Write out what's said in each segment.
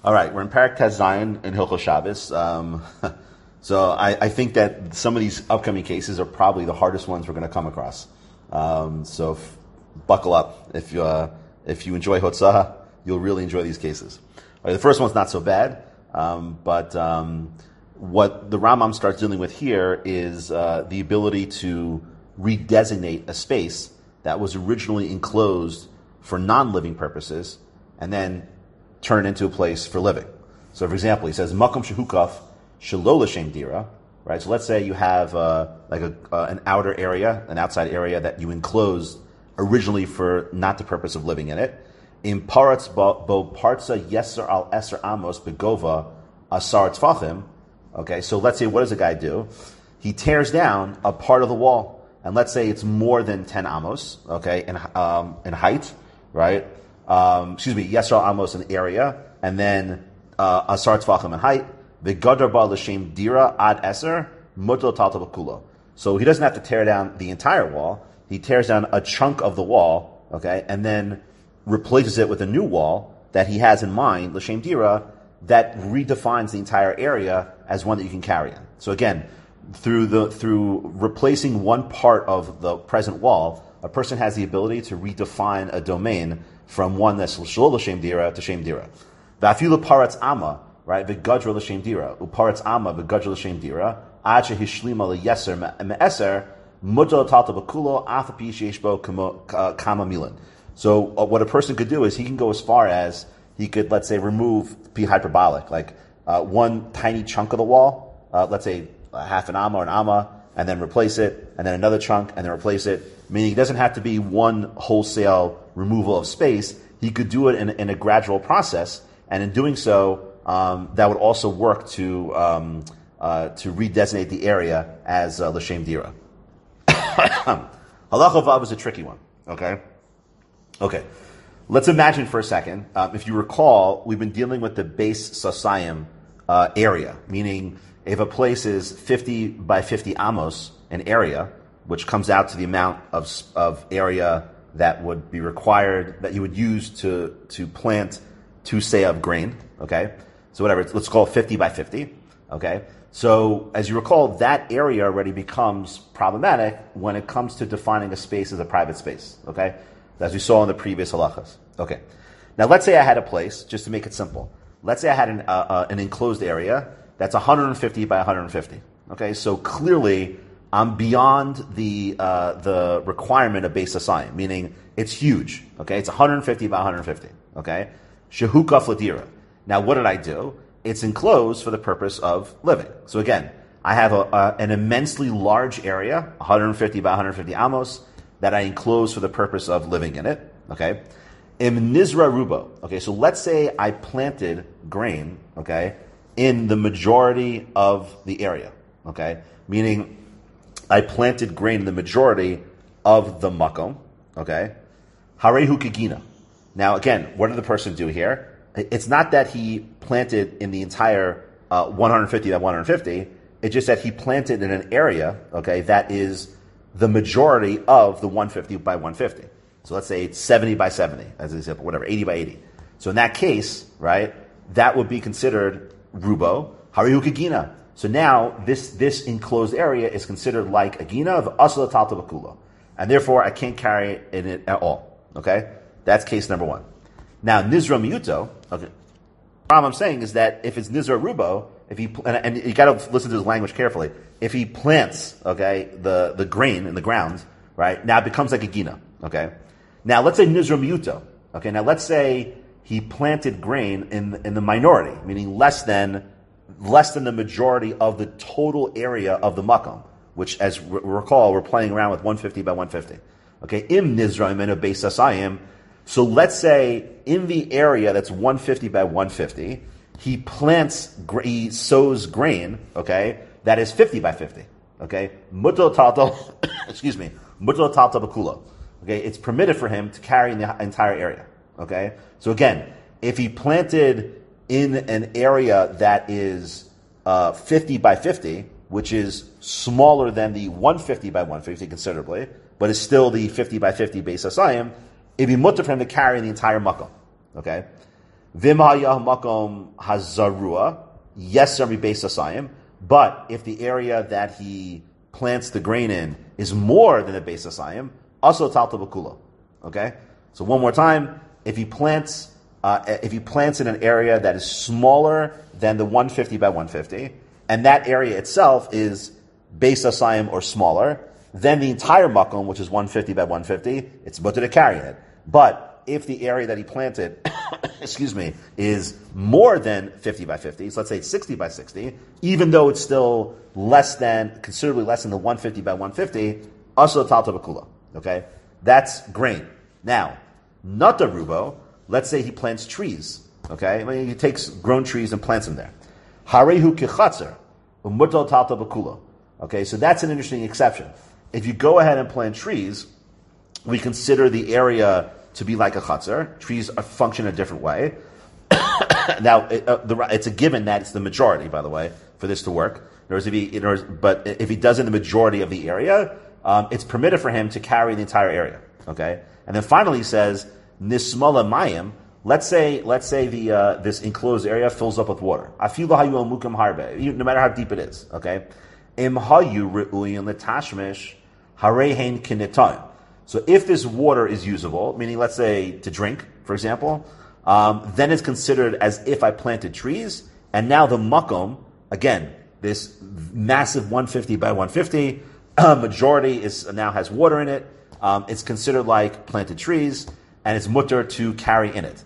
All right, we're in Parak Tez Zion in Hilchos Shabbos. So I think that some of these upcoming cases are probably the hardest ones we're going to come across. Buckle up. If you enjoy Hotzah, you'll really enjoy these cases. All right, the first one's not so bad, but what the Rambam starts dealing with here is the ability to redesignate a space that was originally enclosed for non-living purposes and then turn it into a place for living. So, for example, he says, Makom shehukaf shelo l'shem dira, right? So let's say you have an outer area, an outside area that you enclosed originally for not the purpose of living in it. In paratz bo partza yeser al eser amos begova asar tzfachim. Okay, so let's say, what does a guy do? He tears down a part of the wall, and let's say it's more than 10 amos, okay, in height, right? Yeser al amos in area, and then asar tzfachim in height. The gadar ba l'shem dira ad eser mutal talta b'kulo. So he doesn't have to tear down the entire wall. He tears down a chunk of the wall, okay, and then replaces it with a new wall that he has in mind, l'shem dira, that redefines the entire area as one that you can carry in. So again, through replacing one part of the present wall, a person has the ability to redefine a domain from one that's shelo l'shem dira to shem dira. V'afilu paratz ama, right? V'gadra l'shem dira. Uparatz ama v'gadra l'shem dira. Ad shehishlima l'yeser me'eser mutal talta b'kulo afapi sheish bo kama milan. So what a person could do is he can go as far as he could, let's say, be hyperbolic, like one tiny chunk of the wall, let's say half an amma or an amma, and then replace it, and then another chunk, and then replace it. Meaning it doesn't have to be one wholesale removal of space. He could do it in a gradual process, and in doing so, that would also work to redesignate the area as l'shem dira. Halacha vav is a tricky one. Okay. Let's imagine for a second. If you recall, we've been dealing with the base sasayim area, meaning if a place is 50 by 50 amos, an area, which comes out to the amount of area that would be required, that you would use to plant 2 seah of grain, okay? So whatever, let's call it 50 by 50, okay? So as you recall, that area already becomes problematic when it comes to defining a space as a private space, okay? As we saw in the previous halachas. Okay. Now let's say I had a place, just to make it simple. Let's say I had an enclosed area that's 150 by 150. Okay, so clearly I'm beyond the requirement of Beis Hasayim, meaning it's huge. Okay, it's 150 by 150. Okay, shehukaf l'dira. Now what did I do? It's enclosed for the purpose of living. So again, I have an immensely large area, 150 by 150 amos, that I enclose for the purpose of living in it. Okay, im nizra rubo. Okay, so let's say I planted grain. Okay, in the majority of the area. Okay, meaning I planted grain in the majority of the makom. Okay, harehu kegina. Now again, what did the person do here? It's not that he planted in the entire 150 by 150. It's just that he planted in an area. Okay, that is the majority of the 150 by 150. So let's say it's 70 by 70, as an example, whatever, 80 by 80. So in that case, right, that would be considered rubo, harihu kegina. So now this enclosed area is considered like a gina of asla talta b'kulo. And therefore I can't carry it in it at all. Okay? That's case number one. Now, nizra miyuto, okay, what I'm saying is that if it's nizra rubo, if he, and you got to listen to his language carefully. If he plants, okay, the grain in the ground, right, now it becomes like a gina, okay. Now let's say nizra miyuto, okay. Now let's say he planted grain in the minority, meaning less than the majority of the total area of the makom, which, as we recall, we're playing around with 150 by 150. Okay, im nizra imenu beis hasayim. So let's say in the area that's 150 by 150. He sows grain, okay, that is 50 by 50, okay? Mutal talta, mutal talta b'kulo. Okay, it's permitted for him to carry in the entire area, okay? So again, if he planted in an area that is 50 by 50, which is smaller than the 150 by 150 considerably, but is still the 50 by 50 Beis Hasayim, it'd be mutter for him to carry in the entire makom, okay? V'imhayah makom hazarua, yeser mi beis asayim. But if the area that he plants the grain in is more than the beis asayim, also talta b'kulo. Okay? So one more time, if he plants in an area that is smaller than the 150 by 150, and that area itself is beis asayim or smaller, then the entire makom, which is 150 by 150, it's mutter to carry it. But if the area that he planted, is more than 50 by 50, so let's say 60 by 60, even though it's still considerably less than the 150 by 150, also talta b'kula. Okay? That's grain. Now, nata rubo, let's say he plants trees. Okay? I mean, he takes grown trees and plants them there. Harehu kichatzer, umutal talta b'kula. Okay, so that's an interesting exception. If you go ahead and plant trees, we consider the area to be like a chatzar. Trees function a different way. Now, it's a given that it's the majority, by the way, for this to work. But if he does in the majority of the area, it's permitted for him to carry the entire area. Okay, and then finally he says nismala mayim. Let's say this enclosed area fills up with water. Afilu hayu al mukam harbe, no matter how deep it is. Okay, im hayu re'uyin letashmish harehein kinetayim. So if this water is usable, meaning let's say to drink, for example, then it's considered as if I planted trees, and now the makom, again, this massive 150 by 150 majority now has water in it. It's considered like planted trees, and it's mutter to carry in it.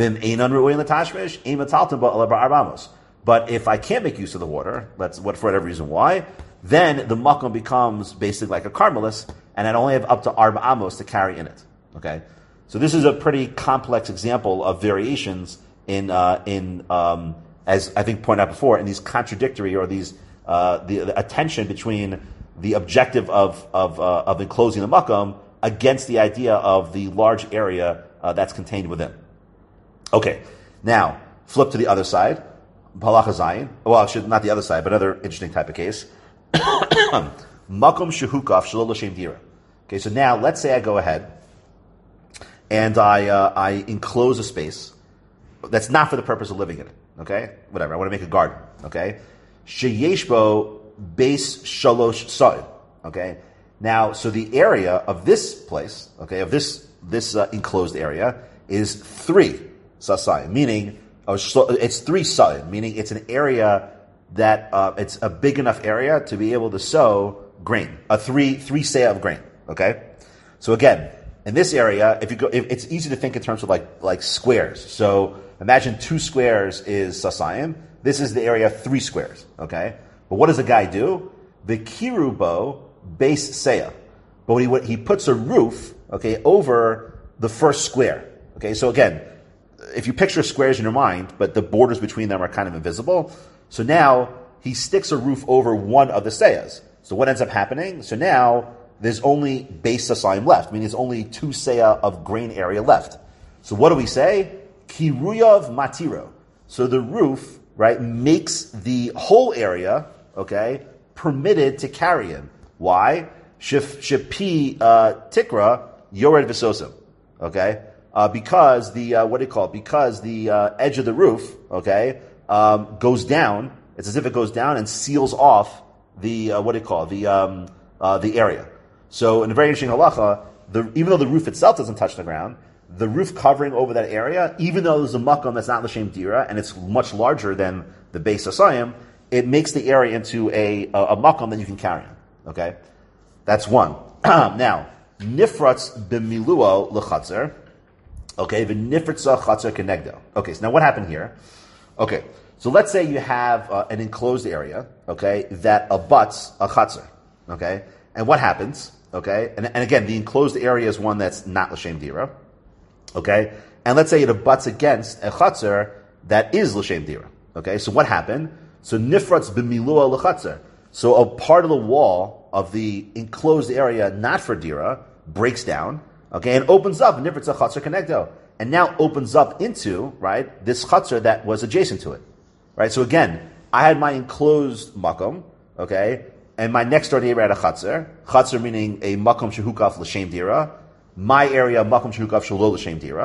But if I can't make use of the water, for whatever reason why, then the makom becomes basically like a carmelis, and I'd only have up to arba amos to carry in it. Okay, so this is a pretty complex example of variations in as I think pointed out before, in these contradictory or these the attention between the objective of enclosing the makom against the idea of the large area that's contained within. Okay, now flip to the other side, halacha zayin. Well, actually not the other side, but another interesting type of case. Makom shehukaf shelo l'shem dira. Okay, so now let's say I go ahead and I enclose a space that's not for the purpose of living in it. Okay, whatever. I want to make a garden. Okay, sheyeshbo base shalosh sa'id. Okay, now so the area of this place, okay, of this enclosed area is 3 sasai, meaning it's 3 sa'id, meaning it's an area that it's a big enough area to be able to sow grain, a three seah of grain. Okay, so again, in this area, if it's easy to think in terms of like squares. So imagine 2 squares is sasayim. This is the area 3 squares. Okay, but what does the guy do? The kirubo base seah, but he puts a roof, okay, over the first square. Okay, so again, if you picture squares in your mind, but the borders between them are kind of invisible. So now he sticks a roof over one of the seahs. So what ends up happening? So now there's only base sasayim left, meaning there's only 2 seah of grain area left. So what do we say? Kiruyav matiro. So the roof, right, makes the whole area, okay, permitted to carry him. Why? Shepi tikra yored v'sosim. Okay, because because the edge of the roof, okay, goes down. It's as if it goes down and seals off the the area. So in a very interesting halacha, even though the roof itself doesn't touch the ground, the roof covering over that area, even though there's a makom that's not l'shem dira and it's much larger than the base asayim, it makes the area into a makom that you can carry on. Okay, that's one. Now, nifratz b'miluo l'chatzer. Okay, v'nifratza chatzer kenegdo. Okay, so now what happened here? Okay, so let's say you have an enclosed area, okay, that abuts a chatzer. Okay, and what happens? Okay, and again, the enclosed area is one that's not l'shem dira. Okay, and let's say it abuts against a chatzer that is l'shem dira. Okay, so what happened? So nifratz b'miluo l'chatzer. So a part of the wall of the enclosed area, not for dira, breaks down. Okay, and opens up nifratz chatzer kenegdo, and now opens up into right this chatzer that was adjacent to it. Right. So again, I had my enclosed makom. Okay. And my next door neighbor had a chatzer meaning a makom shehukaf l'shem dira. My area, makom shehukaf shelo l'shem dira.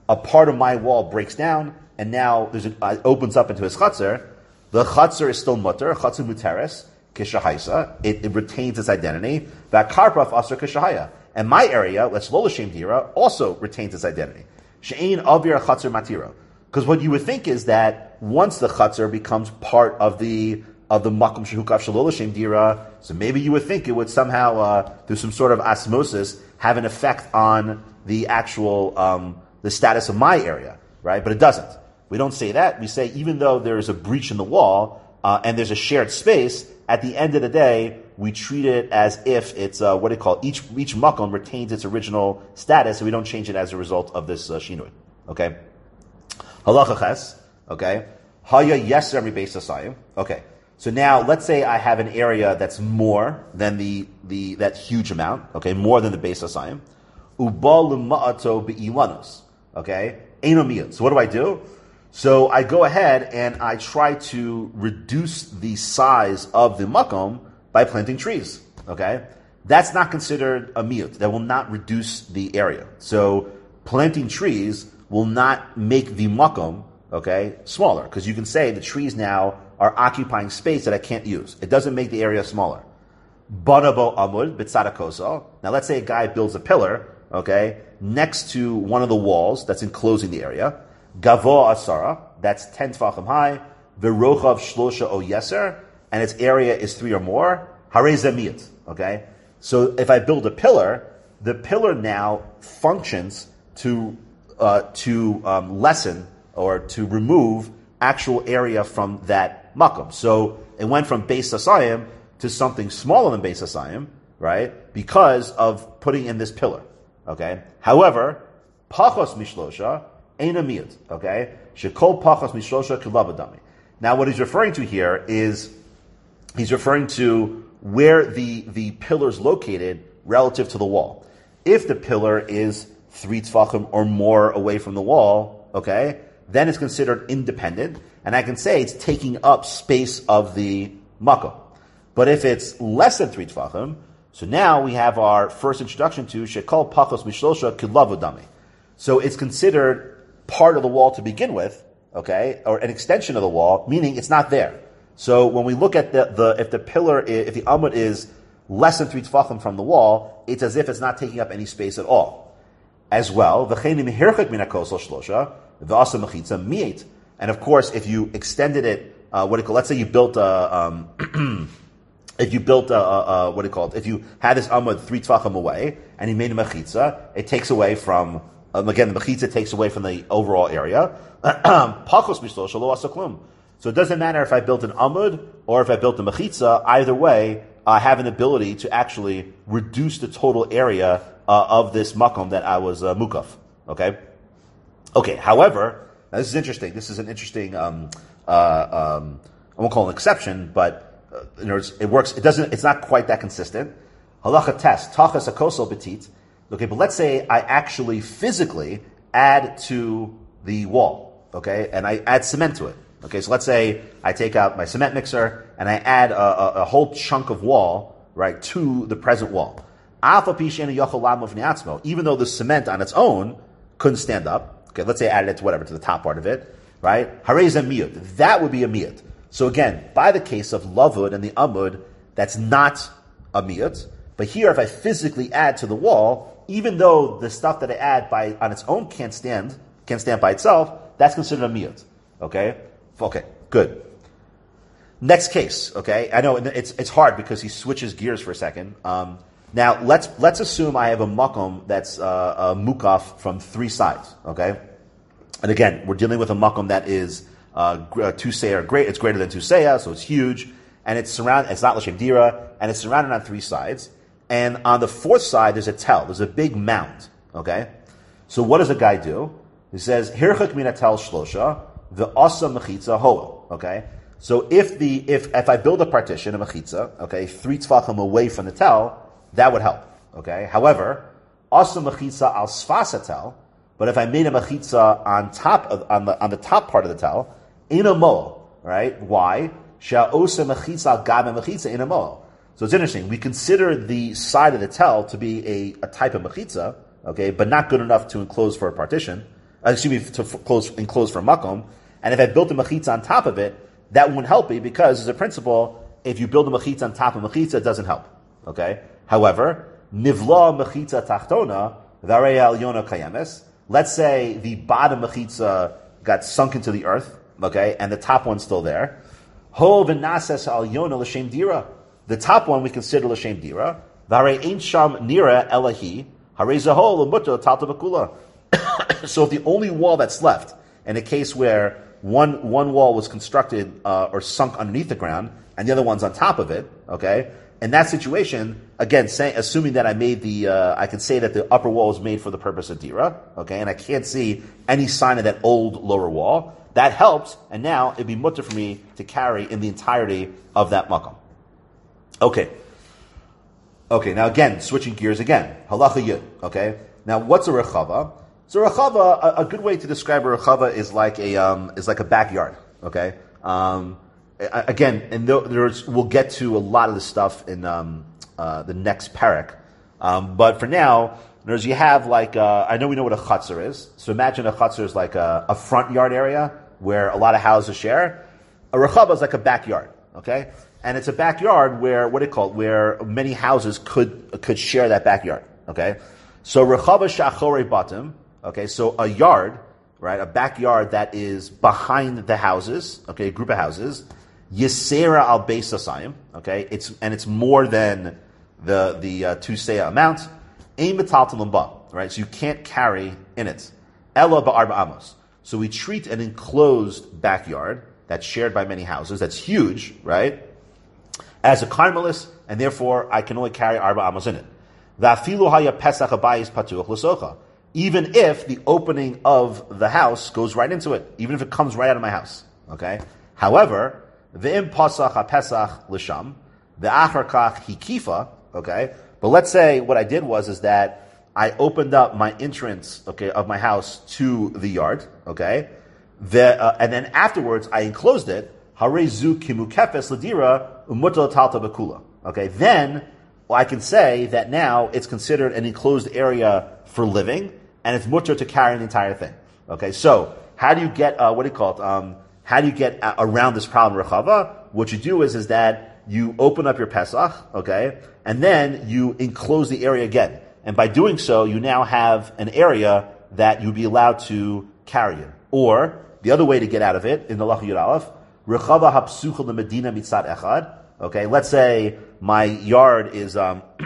a part of my wall breaks down, and now it opens up into his chatzar, the chatzar is still mutter, chatzar muteres, kishahaisa, it retains its identity, that karpaf asr kishahaya. And my area, let's lo l'shem dira, also retains its identity. She'ein avir chatzar matira. Because what you would think is that once the chatzar becomes part of the makom shehukaf shelo l'shem dira, so maybe you would think it would somehow, through some sort of osmosis, have an effect on the actual, the status of my area, right? But it doesn't. We don't say that. We say even though there is a breach in the wall, and there's a shared space, at the end of the day, we treat it as if it's, each makom retains its original status, and we don't change it as a result of this shinui. Okay? Halacha ches. Okay? Haya yeser mi beis hasayim. Okay. So now, let's say I have an area that's more than that huge amount, okay, more than the beis hasayim. Uba l'ma'ato be'ilanus. Okay? Eino miyut. So what do I do? So I go ahead and I try to reduce the size of the makom by planting trees. Okay? That's not considered a miyut. That will not reduce the area. So planting trees will not make the makom, okay, smaller. Because you can say the trees now are occupying space that I can't use. It doesn't make the area smaller. Banabo amud b'tzadakoso. Now let's say a guy builds a pillar, okay, next to one of the walls that's enclosing the area. Gavo asara, that's 10 tfachim high. V'rochav shlosha o yeser, and its area is 3 or more. Harei zemiyat, okay? So if I build a pillar, the pillar now functions to lessen or to remove actual area from that makom. So it went from beis hasayim to something smaller than beis hasayim, right? Because of putting in this pillar, okay? However, pachos mishlosha ain't a miyut, okay? Shekol pachos mishlosha kilavadami. Now what he's referring to here is, he's referring to where the pillar is located relative to the wall. If the pillar is 3 tfachim or more away from the wall, okay, then it's considered independent, and I can say it's taking up space of the makom. But if it's less than 3 tfachim, so now we have our first introduction to shekol pachos mishlosha kilavudami. So it's considered part of the wall to begin with, okay, or an extension of the wall, meaning it's not there. So when we look at if the amud is less than 3 tfachim from the wall, it's as if it's not taking up any space at all. As well, and of course, if you extended it, let's say you built if you had this amud 3 tfachim away, and you made a mechitza, it takes away from, again, the mechitza takes away from the overall area. So it doesn't matter if I built an amud or if I built a mechitza, either way, I have an ability to actually reduce the total area of this makom that I was mukaf. Okay? Okay, however, now this is interesting. This is an interesting, I won't call it an exception, but in other words, it works. It's not quite that consistent. Halacha test, tachas akosel betit. Okay, but let's say I actually physically add to the wall, okay, and I add cement to it. Okay, so let's say I take out my cement mixer and I add a whole chunk of wall, right, to the present wall. Even though the cement on its own couldn't stand up, okay, let's say I added it to the top part of it, right? Harez miyut. That would be a miyut. So again, by the case of lavud and the amud, that's not a miyut. But here, if I physically add to the wall, even though the stuff that I add on its own can't stand by itself, that's considered a miyut. Okay? Okay, good. Next case, okay? I know it's hard because he switches gears for a second. Now, let's assume I have a makom that's a mukaf from 3 sides, okay? And again, we're dealing with a makom that is 2 seah great. It's greater than 2 seah, so it's huge, and it's not l'shem dira, and it's surrounded on 3 sides. And on the 4th side, there's a tel. There's a big mound, okay? So what does a guy do? He says, Hirchak min tel shlosha, the asa mechitza hoel, okay? So if I build a partition, a mechitza, okay, 3 tfachim away from the tel, that would help, okay? However, asa mechitza al sfasa tel, but if I made a mechitza on the top part of the tel, in a moel, right? Why? Sha'osa mechitza al gabe mechitza in a moel. So it's interesting. We consider the side of the tel to be a type of mechitza, okay, but not good enough to enclose for a partition. enclosed for makom. And if I built a mechitza on top of it, that wouldn't help me because, as a principle, if you build a mechitza on top of mechitza, it doesn't help. Okay. However, nivla mechitza tachtona v'arei al-yona kayemes. Let's say the bottom mechitza got sunk into the earth, okay, and the top one's still there. Ho v'nases al-yona l'shem dira. The top one we consider l'shem dira. V'arei ein sham nira elahi harei zaho l'muto talta b'kula. So if the only wall that's left, in a case where one wall was constructed or sunk underneath the ground, and the other one's on top of it, okay? In that situation, again, assuming that I made I can say that the upper wall was made for the purpose of dira, okay? And I can't see any sign of that old lower wall. That helps, and now it'd be mutter for me to carry in the entirety of that makom. Okay. Okay, now again, switching gears again. Halacha yud, okay? Now, what's a rechava? So rechava, a good way to describe a rechava is like a backyard. Okay. Again, and we'll get to a lot of the stuff in the next parak. But for now, you have I know we know what a chutzner is. So imagine a chutzner is like a front yard area where a lot of houses share. A rechava is like a backyard. Okay. And it's a backyard where many houses could share that backyard. Okay. So rechava shachorei batim. Okay, so a yard, right, a backyard that is behind the houses, okay, a group of houses, yisera al beis asayim, okay, it's more than the two seah amount, ein metaltal ba, right, so you can't carry in it, ella ba'arba amos. So we treat an enclosed backyard that's shared by many houses, that's huge, right, as a carmelis, and therefore I can only carry arba amos in it. Va'afilu haya pesach habayis patuach l'socha. Even if the opening of the house goes right into it, even if it comes right out of my house, okay? However, v'im pasach ha-pesach l'sham, v'achar kach hikifa, okay? But let's say what I did is that I opened up my entrance, okay, of my house to the yard, okay? And then afterwards, I enclosed it, harezu kimukefes l'dira umutal talta b'kula, okay? Then, I can say that now it's considered an enclosed area for living, and it's mutter to carry the entire thing. Okay, so how do you get how do you get around this problem, rechava? What you do is that you open up your Pesach, okay, and then you enclose the area again. And by doing so, you now have an area that you'd be allowed to carry it. Or the other way to get out of it in the Halacha Yud Aleph, rechava hapsucha lemedina mitzad echad. Okay, let's say my yard is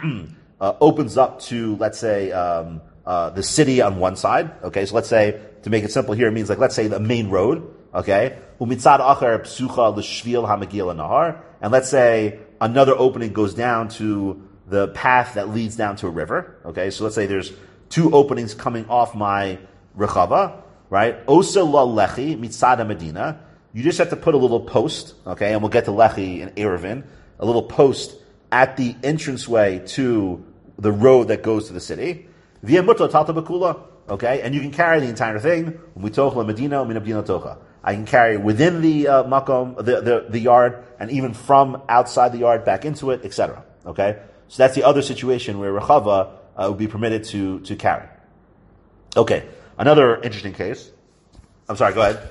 opens up to, let's say, the city on one side. Okay, so let's say, to make it simple here, it means let's say the main road. Okay, umitzad acher psucha l'shvil hamagil nahar, and let's say another opening goes down to the path that leads down to a river. Okay, so let's say there's two openings coming off my rechava, right? Osa la lechi mitzad medina. You just have to put a little post, okay, and we'll get to lechi in Erevin, a little post at the entranceway to the road that goes to the city. Via muto talta b'kula, okay, and you can carry the entire thing. I can carry within the makom, the yard, and even from outside the yard back into it, etc. Okay, so that's the other situation where rechava would be permitted to carry. Okay, another interesting case. I'm sorry, go ahead.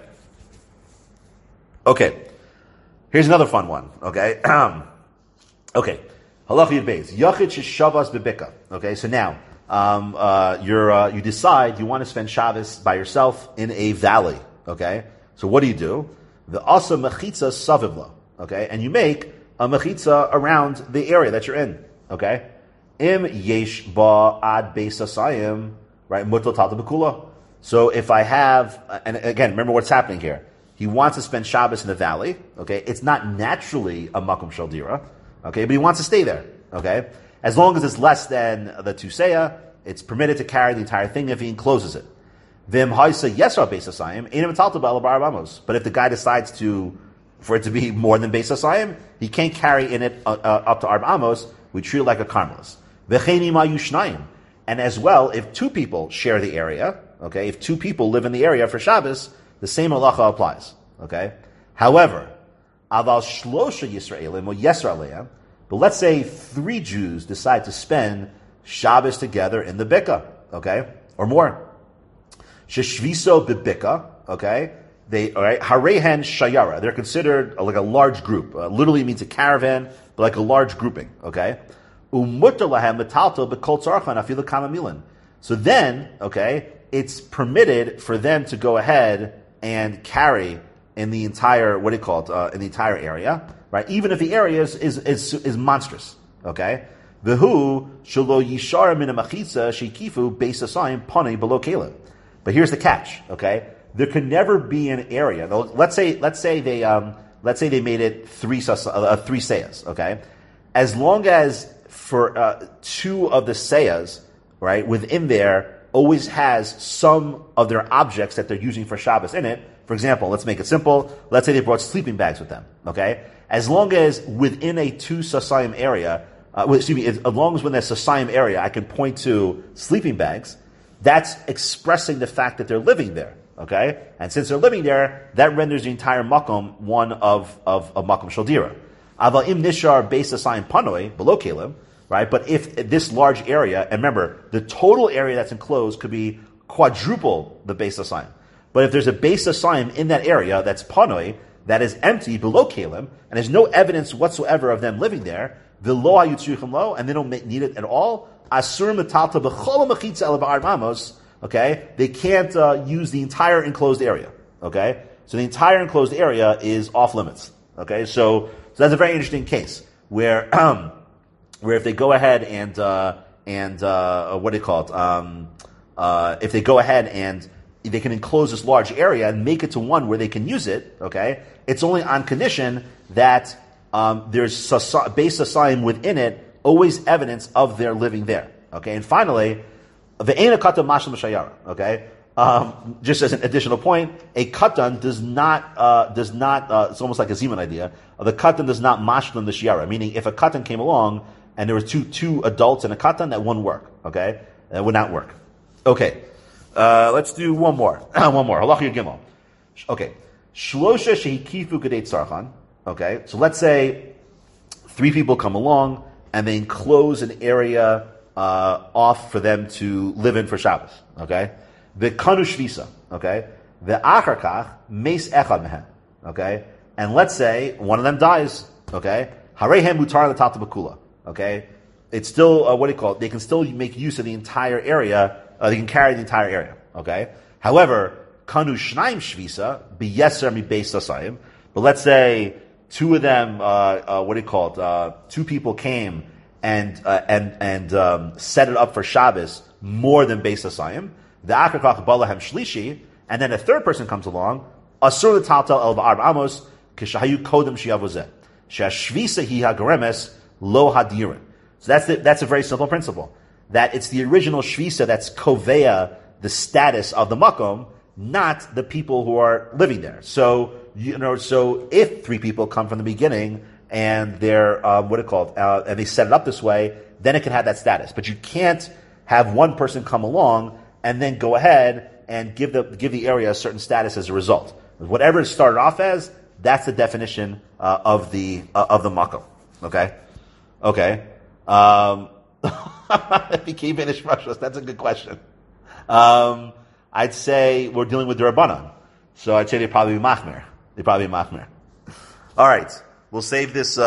Okay, here's another fun one. Okay, okay, halacha yud beis yachid sheshavas bebika. Okay, so now you decide you want to spend Shabbos by yourself in a valley. Okay, so what do? The asa mechitza savivla. Okay, and you make a mechitza around the area that you're in. Okay, im yesh ba ad beis asayim, right? Mutal talta b'kula. So if I have, and again, remember what's happening here. He wants to spend Shabbos in the valley. Okay, it's not naturally a makom shel dira. Okay, but he wants to stay there. Okay, as long as it's less than the tuseya, it's permitted to carry the entire thing if he encloses it. Vim haisa yesra beis asayim einam talta b'al b'arbamos. But if the guy decides for it to be more than beis asayim, he can't carry in it up to arba amos. We treat it like a karmelis. V'cheini ma yushnayim. And as well, if two people share the area, okay, if two people live in the area for Shabbos, the same halacha applies. Okay. However, aval shlosha Yisraelim or Yisraelim, but let's say 3 Jews decide to spend Shabbos together in the Bika, okay, or more. Sheshviso bibika, okay? All right, Harehen Shayara. They're considered like a large group. Literally means a caravan, but like a large grouping, okay? Umutter lahem metalto b'kol tzarchan afilu kama milan. So then, okay, it's permitted for them to go ahead and carry in the entire, in the entire area, right? Even if the area is monstrous, okay? V'hu shelo yishar min ha'machitza shekifu beis asayim panei below kela. But here's the catch, okay? There can never be an area. Let's say they made it three sayas, okay? As long as for two of the sayas, right, within there always has some of their objects that they're using for Shabbos in it. For example, let's make it simple. Let's say they brought sleeping bags with them, okay? As long as within a two sasayim area, as long as within a sasayim area, I can point to sleeping bags, that's expressing the fact that they're living there, okay? And since they're living there, that renders the entire makom one of makom shaldira. Aval im nishar beis asayim panoi, below kelim, right? But if this large area, and remember, the total area that's enclosed could be quadruple the beis asayim. But if there's a beis asayim in that area that's panoi, that is empty below kelim, and there's no evidence whatsoever of them living there, v'lo hayutzrichim lo, and they don't need it at all, asur metalta b'chol mechitza el ba'ar mamos, okay? They can't use the entire enclosed area, okay? So the entire enclosed area is off limits, okay? So that's a very interesting case where if they go ahead and if they go ahead and they can enclose this large area and make it to one where they can use it, okay? It's only on condition that there's beis asayim within it, always evidence of their living there, okay? And finally, ve'ena katan mashal m'shayara, okay? Just as an additional point, a katan does not, it's almost like a Zeman idea, the katan does not mashal the shayara, meaning if a katan came along and there were two adults and a katan, that wouldn't work, okay? That would not work. Okay. Let's do one more. Halacha Gimel. Okay. Shlosha shehikifu gedei tzarchan. Okay. So let's say three people come along and they enclose an area off for them to live in for Shabbos. Okay. V'kanu shvisa. Okay. V'achar kach meis echad mehen. Okay. And let's say one of them dies. Okay. Harehem mutar l'tata b'kula. Okay. It's still they can still make use of the entire area. They can carry the entire area. Okay. However, kanu shnaim shvisa biyeser mi beis asayim. But let's say two of them, two people came and set it up for Shabbos more than beis asayim. The akakach balahem shlishi, and then a third person comes along. Asur l'taltal el ba'ar amos kishahayu kodem shiavozeh she'ashvisa hi hagaremes lo hadirin. So that's a very simple principle. That it's the original shvisa that's kovea the status of the makom, not the people who are living there. So if three people come from the beginning and they're and they set it up this way, then it can have that status. But you can't have one person come along and then go ahead and give the area a certain status as a result. Whatever it started off as, that's the definition of the makom. Okay. If you keep Benish Mashros, that's a good question. I'd say we're dealing with the Rabbanan. So I'd say they'd probably be Machmer. All right. We'll save this